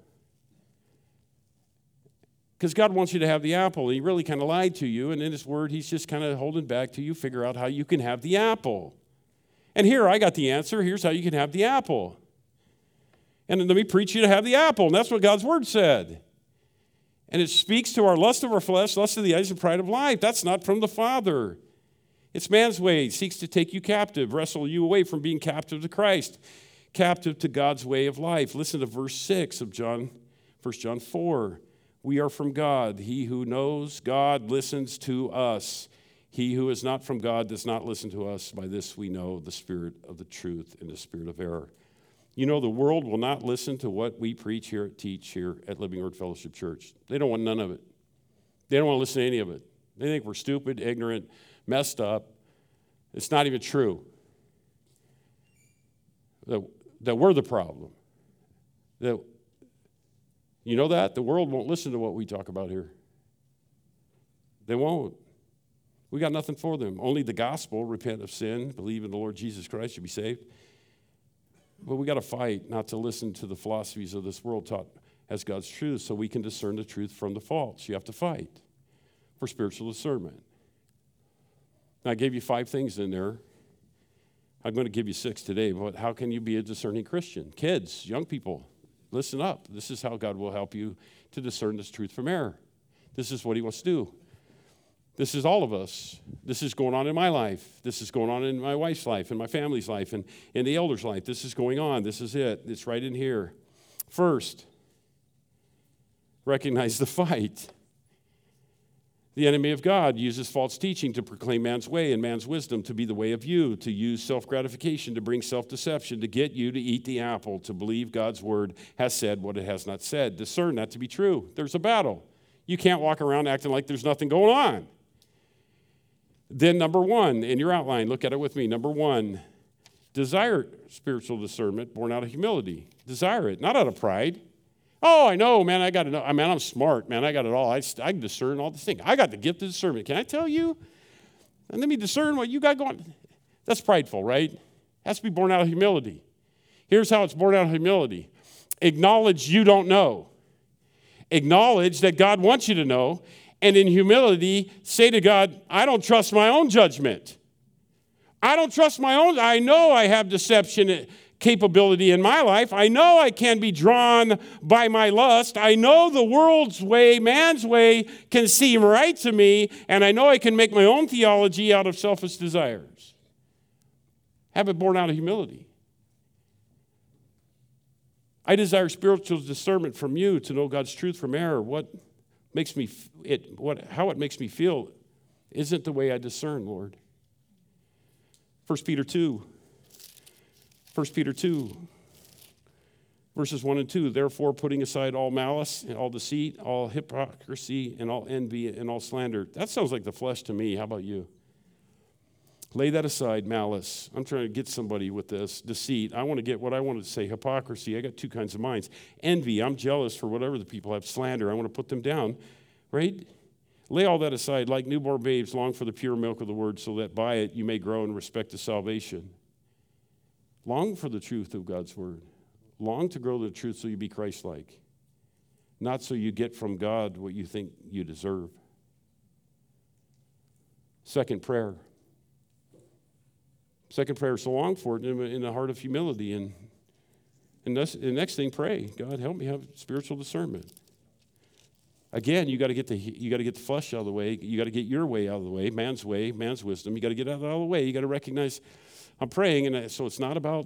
Because God wants you to have the apple. He really kind of lied to you, and in his word, he's just kind of holding back to you, figure out how you can have the apple. And here, I got the answer. Here's how you can have the apple. And let me preach you to have the apple. And that's what God's word said. And it speaks to our lust of our flesh, lust of the eyes, and pride of life. That's not from the Father. It's man's way. It seeks to take you captive, wrestle you away from being captive to Christ. Captive to God's way of life. Listen to verse 6 of 1 John 4. We are from God. He who knows God listens to us. He who is not from God does not listen to us. By this we know the spirit of the truth and the spirit of error. You know, the world will not listen to what we teach here at Living Word Fellowship Church. They don't want none of it. They don't want to listen to any of it. They think we're stupid, ignorant, messed up. It's not even true. That we're the problem. You know that? The world won't listen to what we talk about here. They won't. We got nothing for them. Only the gospel, repent of sin, believe in the Lord Jesus Christ, you'll be saved. But we got to fight not to listen to the philosophies of this world taught as God's truth so we can discern the truth from the false. You have to fight for spiritual discernment. Now, I gave you 5 things in there. I'm going to give you 6 today, but how can you be a discerning Christian? Kids, young people, listen up. This is how God will help you to discern this truth from error. This is what he wants to do. This is all of us. This is going on in my life. This is going on in my wife's life, in my family's life, and in the elder's life. This is going on. This is it. It's right in here. First, recognize the fight. The enemy of God uses false teaching to proclaim man's way and man's wisdom to be the way of you, to use self-gratification, to bring self-deception, to get you to eat the apple, to believe God's word has said what it has not said. Discern that to be true. There's a battle. You can't walk around acting like there's nothing going on. Then number one, in your outline, look at it with me. Number one, desire spiritual discernment born out of humility. Desire it, not out of pride. Oh, I know, man, I got to know. I mean, I'm smart, man, I got it all. I can discern all the things. I got the gift of discernment. Can I tell you? And let me discern what you got going. That's prideful, right? It has to be born out of humility. Here's how it's born out of humility. Acknowledge you don't know. Acknowledge that God wants you to know. And in humility, say to God, I don't trust my own judgment. I don't trust my own. I know I have deception capability in my life. I know I can be drawn by my lust. I know the world's way, man's way, can seem right to me, and I know I can make my own theology out of selfish desires. Have it born out of humility. I desire spiritual discernment from you to know God's truth from error. How it makes me feel isn't the way I discern, Lord. 1 Peter 2, verses 1 and 2. Therefore, putting aside all malice and all deceit, all hypocrisy, and all envy, and all slander. That sounds like the flesh to me. How about you? Lay that aside, malice. I'm trying to get somebody with this. Deceit. I want to get what I wanted to say. Hypocrisy. I got two kinds of minds. Envy. I'm jealous for whatever the people have. Slander. I want to put them down. Right? Lay all that aside. Like newborn babes, long for the pure milk of the word, so that by it you may grow in respect to salvation. Long for the truth of God's word. Long to grow the truth so you be Christ-like. Not so you get from God what you think you deserve. Second prayer. So long for it in the heart of humility. And the next thing, pray. God, help me have spiritual discernment. Again, you got to get the flesh out of the way. You got to get your way out of the way, man's wisdom. You got to get out of the way. You got to recognize I'm praying, and so it's not about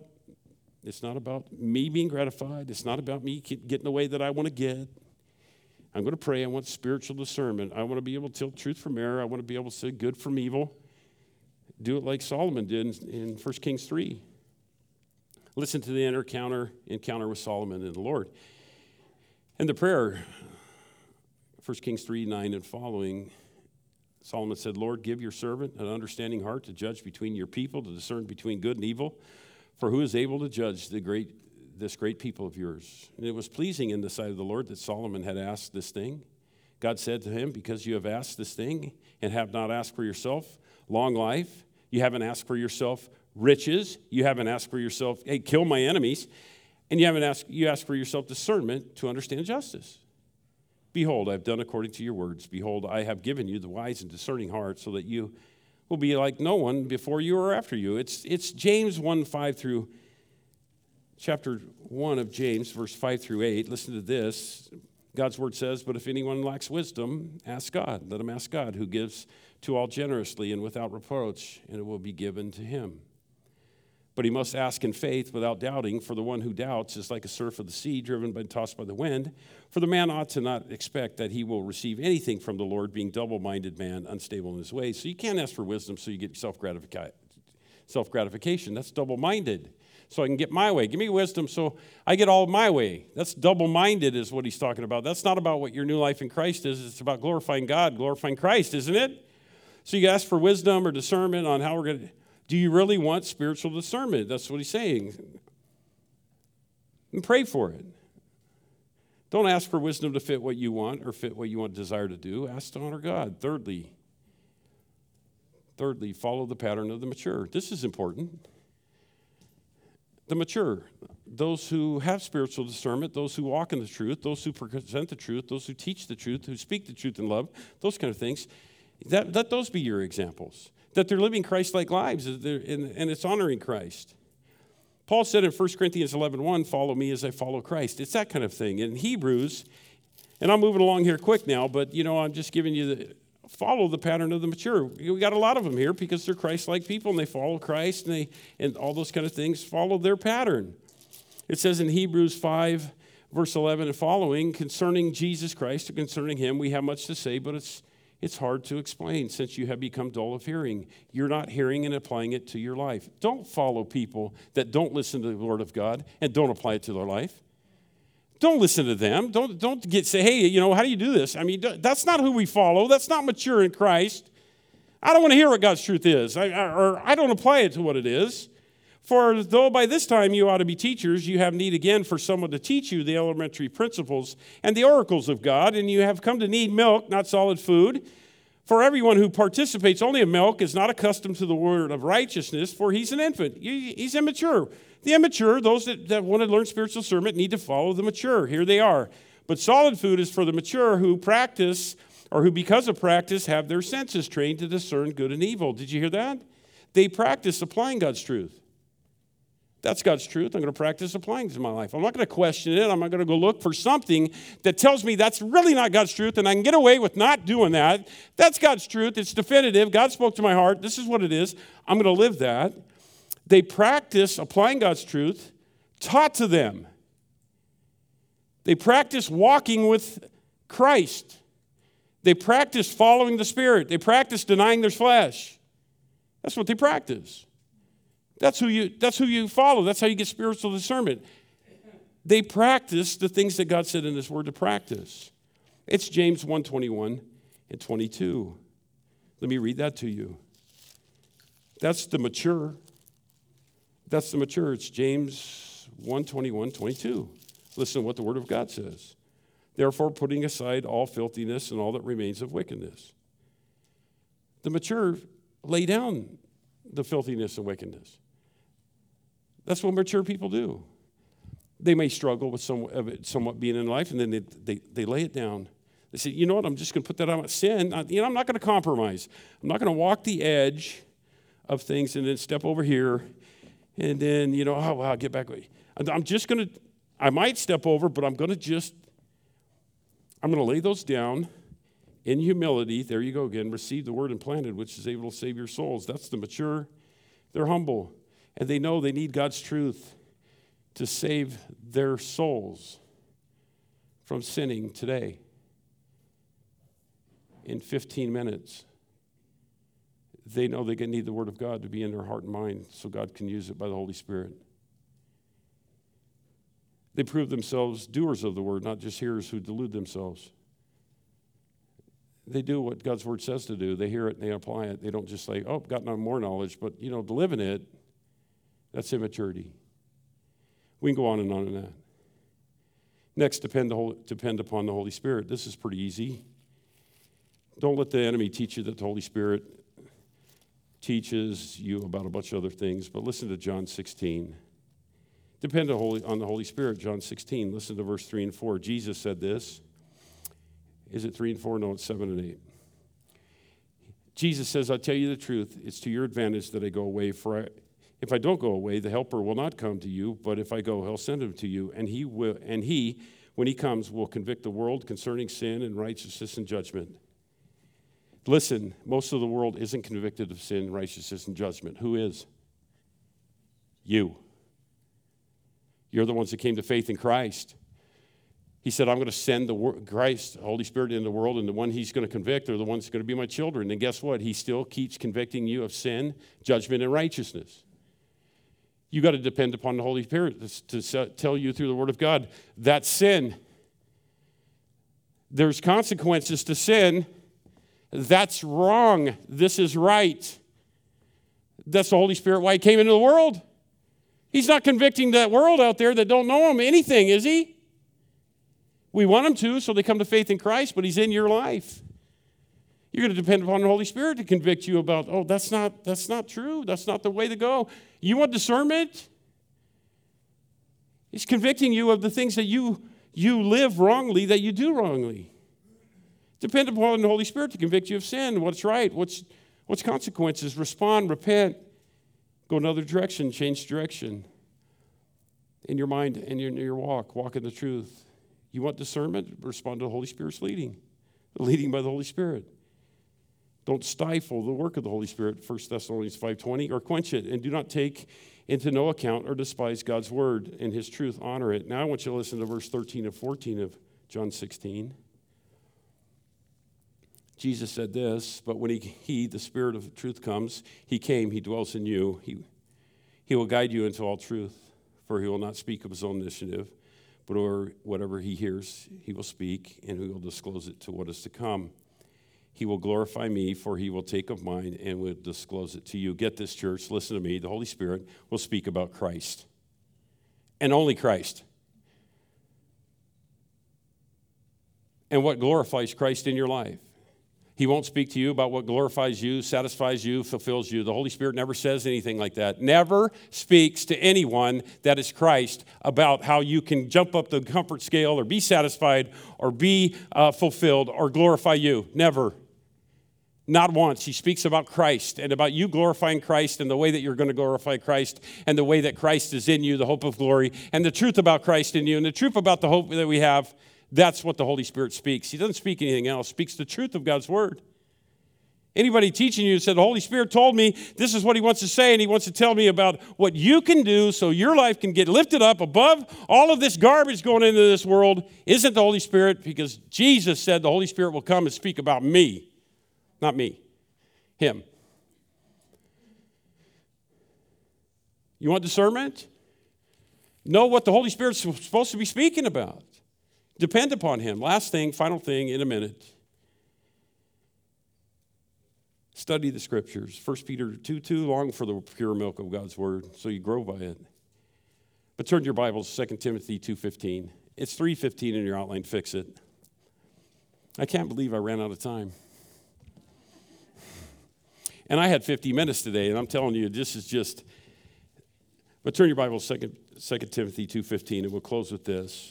me being gratified. It's not about me getting the way that I want to get. I'm going to pray. I want spiritual discernment. I want to be able to tell truth from error. I want to be able to say good from evil. Do it like Solomon did in 1 Kings 3. Listen to the encounter with Solomon and the Lord. And the prayer, 1 Kings 3, 9 and following, Solomon said, Lord, give your servant an understanding heart to judge between your people, to discern between good and evil. For who is able to judge this great people of yours? And it was pleasing in the sight of the Lord that Solomon had asked this thing. God said to him, because you have asked this thing and have not asked for yourself long life, you haven't asked for yourself riches, you haven't asked for yourself, hey, kill my enemies, and you asked for yourself discernment to understand justice. Behold, I have done according to your words. Behold, I have given you the wise and discerning heart so that you will be like no one before you or after you. It's James 1:5 through chapter 1 of James, verse 5 through 8. Listen to this. God's word says, but if anyone lacks wisdom, ask God. Let him ask God, who gives to all generously and without reproach, and it will be given to him. But he must ask in faith without doubting, for the one who doubts is like a surf of the sea driven and tossed by the wind. For the man ought to not expect that he will receive anything from the Lord, being double-minded man, unstable in his ways. So you can't ask for wisdom so you get self-gratification. That's double-minded. So I can get my way. Give me wisdom so I get all my way. That's double-minded is what he's talking about. That's not about what your new life in Christ is. It's about glorifying God, glorifying Christ, isn't it? So you ask for wisdom or discernment on how we're going to... Do you really want spiritual discernment? That's what he's saying. And pray for it. Don't ask for wisdom to fit what you want or fit what you want desire to do. Ask to honor God. Thirdly, follow the pattern of the mature. This is important. The mature, those who have spiritual discernment, those who walk in the truth, those who present the truth, those who teach the truth, who speak the truth in love, those kind of things. Let those be your examples. That they're living Christ-like lives and it's honoring Christ. Paul said in 1 Corinthians 11:1, follow me as I follow Christ. It's that kind of thing. In Hebrews, and I'm moving along here quick now, but I'm just giving you follow the pattern of the mature. We got a lot of them here because they're Christ-like people and they follow Christ and all those kind of things follow their pattern. It says in Hebrews 5, verse 11 and following, concerning Jesus Christ or concerning him, we have much to say, but it's It's hard to explain since you have become dull of hearing. You're not hearing and applying it to your life. Don't follow people that don't listen to the Word of God and don't apply it to their life. Don't listen to them. Don't say, hey, how do you do this? I mean, that's not who we follow. That's not mature in Christ. I don't want to hear what God's truth is, or I don't apply it to what it is. For though by this time you ought to be teachers, you have need again for someone to teach you the elementary principles and the oracles of God, and you have come to need milk, not solid food. For everyone who participates only in milk is not accustomed to the word of righteousness, for he's an infant. He's immature. The immature, those that want to learn spiritual discernment, need to follow the mature. Here they are. But solid food is for the mature who practice, or who because of practice have their senses trained to discern good and evil. Did you hear that? They practice applying God's truth. That's God's truth. I'm going to practice applying it to my life. I'm not going to question it. I'm not going to go look for something that tells me that's really not God's truth and I can get away with not doing that. That's God's truth. It's definitive. God spoke to my heart. This is what it is. I'm going to live that. They practice applying God's truth taught to them. They practice walking with Christ. They practice following the Spirit. They practice denying their flesh. That's what they practice. That's who you follow. That's how you get spiritual discernment. They practice the things that God said in His Word to practice. It's James 1:21 and 22. Let me read that to you. That's the mature. That's the mature. It's James 1:21, 22. Listen to what the Word of God says. Therefore, putting aside all filthiness and all that remains of wickedness. The mature lay down the filthiness and wickedness. That's what mature people do. They may struggle with somewhat being in life, and then they lay it down. They say, you know what, I'm just going to put that on sin. I'm not going to compromise. I'm not going to walk the edge of things and then step over here, and then, I'll get back. I might step over, but I'm going to lay those down in humility. There you go again. Receive the word implanted, which is able to save your souls. That's the mature. They're humble. And they know they need God's truth to save their souls from sinning today. In 15 minutes, they know they need the Word of God to be in their heart and mind so God can use it by the Holy Spirit. They prove themselves doers of the Word, not just hearers who delude themselves. They do what God's Word says to do. They hear it and they apply it. They don't just say, got no more knowledge, but, to live in it, that's immaturity. We can go on in that. Next, depend upon the Holy Spirit. This is pretty easy. Don't let the enemy teach you that the Holy Spirit teaches you about a bunch of other things, but listen to John 16. Depend on the Holy Spirit, John 16. Listen to verse 3 and 4. Jesus said this. Is it 3 and 4? No, it's 7 and 8. Jesus says, I tell you the truth, it's to your advantage that I go away, for if I don't go away, the Helper will not come to you, but if I go, He'll send Him to you, and He, when He comes, will convict the world concerning sin and righteousness and judgment. Listen, most of the world isn't convicted of sin, righteousness, and judgment. Who is? You. You're the ones that came to faith in Christ. He said, I'm going to send Christ, the Holy Spirit, into the world, and the one He's going to convict are the ones that are going to be my children. And guess what? He still keeps convicting you of sin, judgment, and righteousness. You got to depend upon the Holy Spirit to tell you through the Word of God, that's sin. There's consequences to sin. That's wrong. This is right. That's the Holy Spirit, why He came into the world. He's not convicting that world out there that don't know Him anything, is He? We want Him to, so they come to faith in Christ, but He's in your life. You're going to depend upon the Holy Spirit to convict you about, that's not true. That's not the way to go. You want discernment? He's convicting you of the things that you live wrongly, that you do wrongly. Depend upon the Holy Spirit to convict you of sin, what's right, what's consequences. Respond, repent, go another direction, change direction. In your mind and in your walk in the truth. You want discernment? Respond to the Holy Spirit's leading by the Holy Spirit. Don't stifle the work of the Holy Spirit, 1 Thessalonians 5:20, or quench it, and do not take into no account or despise God's word and His truth. Honor it. Now I want you to listen to verse 13 and 14 of John 16. Jesus said this, but when he, the Spirit of truth comes, he came, he dwells in you. He will guide you into all truth, for he will not speak of his own initiative, but whatever he hears, he will speak, and he will disclose it to what is to come. He will glorify me, for he will take of mine and will disclose it to you. Get this, church, listen to me. The Holy Spirit will speak about Christ, and only Christ. And what glorifies Christ in your life. He won't speak to you about what glorifies you, satisfies you, fulfills you. The Holy Spirit never says anything like that. Never speaks to anyone that is Christ about how you can jump up the comfort scale or be satisfied or be fulfilled or glorify you. Never. Not once. He speaks about Christ and about you glorifying Christ and the way that you're going to glorify Christ and the way that Christ is in you, the hope of glory, and the truth about Christ in you and the truth about the hope that we have. That's what the Holy Spirit speaks. He doesn't speak anything else. He speaks the truth of God's word. Anybody teaching you said, the Holy Spirit told me this is what he wants to say, and he wants to tell me about what you can do so your life can get lifted up above all of this garbage going into this world, isn't the Holy Spirit, because Jesus said the Holy Spirit will come and speak about me. Not me. Him. You want discernment? Know what the Holy Spirit's supposed to be speaking about. Depend upon him. Last thing, final thing in a minute. Study the scriptures. 1 Peter 2:2, long for the pure milk of God's word, so you grow by it. But turn to your Bibles, 2 Timothy 2:15. It's 3:15 in your outline. Fix it. I can't believe I ran out of time. And I had 50 minutes today, and I'm telling you, this is just... But turn your Bibles, 2 Timothy 2:15, and we'll close with this.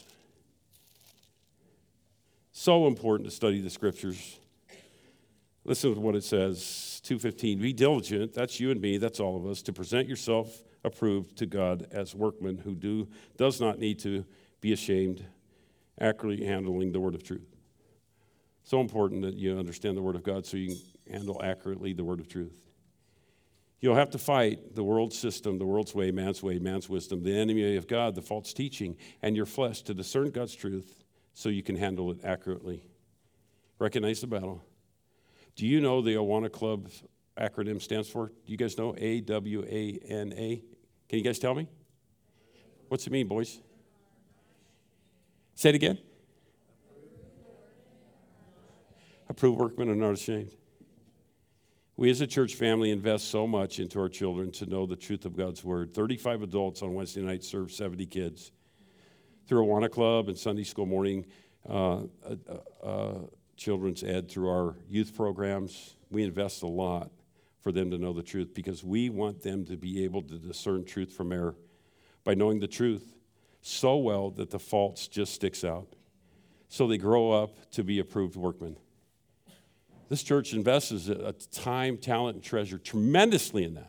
So important to study the scriptures. Listen to what it says, 2:15. Be diligent, that's you and me, that's all of us, to present yourself approved to God as workmen who does not need to be ashamed, accurately handling the word of truth. So important that you understand the word of God so you can handle accurately the word of truth. You'll have to fight the world system, the world's way, man's wisdom, the enemy of God, the false teaching, and your flesh to discern God's truth so you can handle it accurately. Recognize the battle. Do you know the Awana Club acronym stands for? Do you guys know? AWANA? Can you guys tell me? What's it mean, boys? Say it again. Approved workmen and not ashamed. We as a church family invest so much into our children to know the truth of God's word. 35 adults on Wednesday night serve 70 kids. Through Awana Club and Sunday school morning, children's ed, through our youth programs, we invest a lot for them to know the truth because we want them to be able to discern truth from error by knowing the truth so well that the false just sticks out. So they grow up to be approved workmen. This church invests a time, talent, and treasure tremendously in that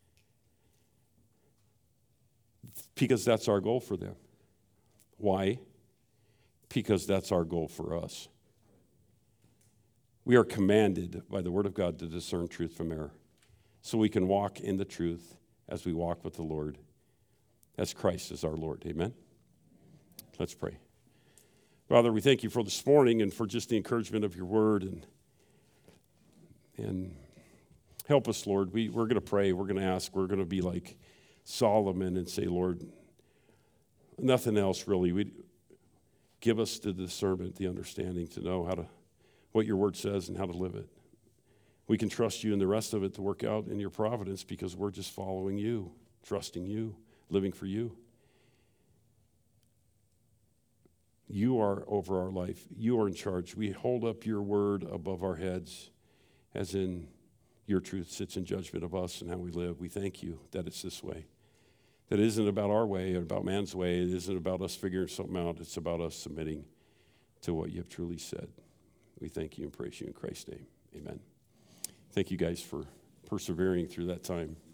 because that's our goal for them. Why? Because that's our goal for us. We are commanded by the Word of God to discern truth from error so we can walk in the truth as we walk with the Lord, as Christ is our Lord. Amen? Let's pray. Father, we thank you for this morning and for just the encouragement of your Word. And help us, Lord. We're going to pray. We're going to ask. We're going to be like Solomon and say, Lord, nothing else really. Give us the discernment, the understanding to know what your word says and how to live it. We can trust you and the rest of it to work out in your providence because we're just following you, trusting you, living for you. You are over our life. You are in charge. We hold up your word above our heads, as in your truth sits in judgment of us and how we live. We thank you that it's this way. That it isn't about our way or about man's way. It isn't about us figuring something out. It's about us submitting to what you have truly said. We thank you and praise you in Christ's name. Amen. Thank you guys for persevering through that time.